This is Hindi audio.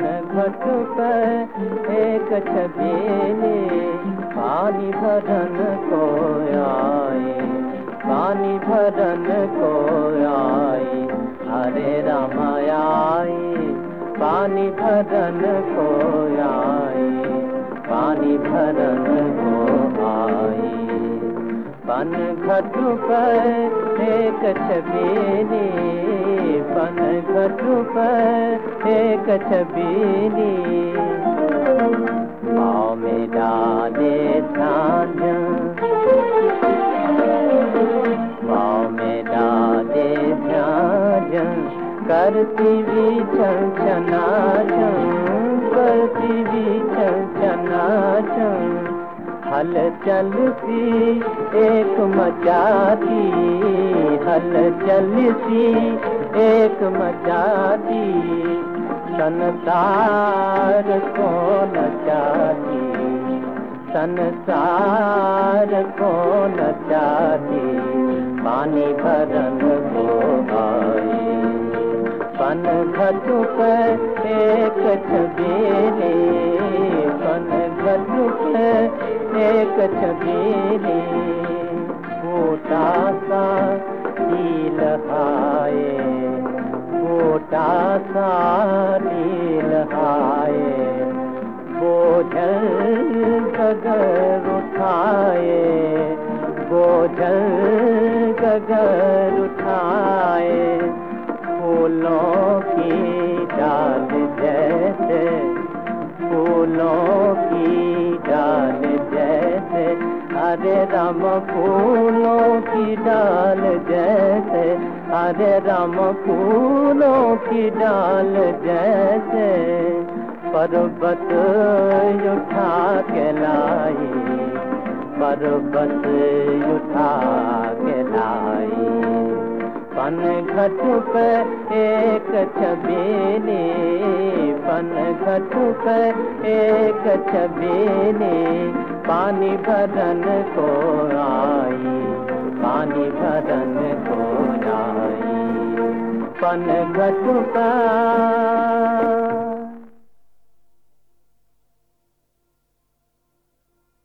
घट पर एक छबीली पानी भरन को आई, पानी भरन को आई। हरे राम आई, पानी भरन को आई, पानी भरन को आई। पन घट पर एक छबीली, पन घट पर एक छबीली पाँव में डाले झांझ, पाँव में डाले झांझ, करती भी छन छनाछन, करती भी छन छनाछन। हलचल सी एक मचाती, हलचल सी एक मचाती, संसार को नचाती, संसार को नचाती। पानी भरन को आई, पन घट पर एक छबीली, पन घट पर एक छबीली छोटा सा नील हाय, छोटा सा नील हाय। बोझल गगर उठाए, बोझल गगर उठाए। फूलों की डाल जैसे, फूलों की डाल जैसे, हरे राम फूलों की डाल जैसे, हरे राम फूलों की डाल जैसे। पर्वत उठा के लाई, पर्वत उठा के लाई। पन घट पे एक छबीली, पन घट पे एक छबीली पानी भरन को आई, पानी भरन को आई। पन घट पर